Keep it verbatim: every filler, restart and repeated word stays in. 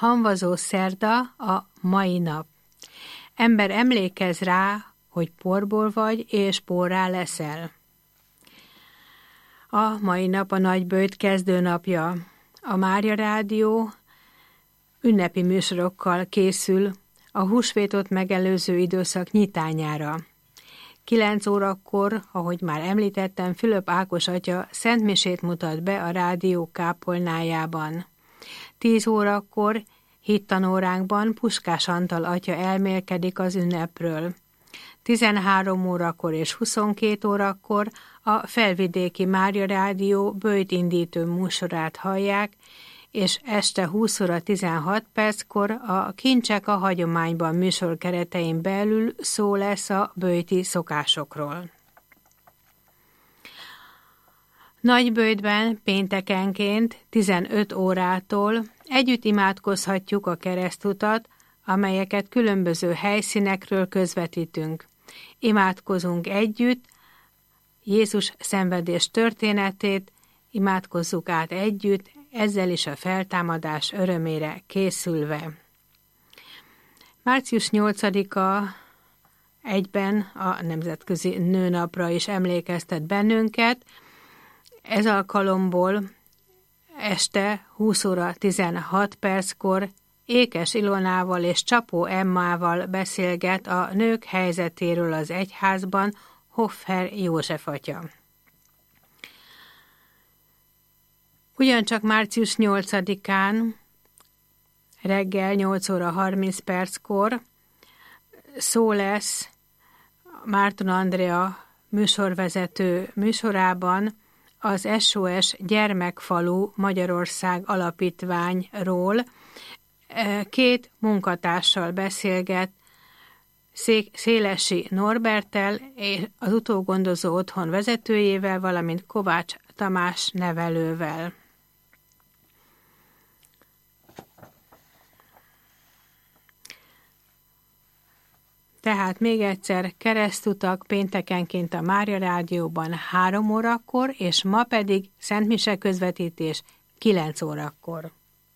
Hamvazó szerda a mai nap. Ember, emlékezz rá, hogy porból vagy, és porrá leszel. A mai nap a nagyböjt kezdőnapja. A Mária Rádió ünnepi műsorokkal készül a húsvétot megelőző időszak nyitányára. Kilenc órakor, ahogy már említettem, Fülöp Ákos atya szentmisét mutat be a rádió kápolnájában. Tíz órakor hittanóránkban Puskás Antal atya elmélkedik az ünnepről. tizenhárom órakor és huszonkét órakor a Felvidéki Mária Rádió böjtindítő műsorát hallják, és este húsz óra tizenhat perckor a Kincsek a hagyományban műsor keretein belül szó lesz a böjti szokásokról. Nagyböjtben péntekenként tizenöt órától együtt imádkozhatjuk a keresztutat, amelyeket különböző helyszínekről közvetítünk. Imádkozunk együtt Jézus szenvedés történetét, imádkozzuk át együtt, ezzel is a feltámadás örömére készülve. március nyolcadika egyben a Nemzetközi Nőnapra is emlékeztet bennünket. Ez alkalomból este húsz óra tizenhat perckor Ékes Ilonával és Csapó Emmával beszélget a nők helyzetéről az egyházban Hoffer József atya. Ugyancsak március nyolcadikán reggel nyolc óra harminc perckor szó lesz Márton Andrea műsorvezető műsorában az es o es Gyermekfalu Magyarország Alapítványról. Két munkatársal beszélget, Szélesi Norberttel, az utógondozó otthon vezetőjével, valamint Kovács Tamás nevelővel. Tehát még egyszer, keresztutak péntekenként a Mária Rádióban három órakor, és ma pedig szentmise közvetítés kilenc órakor.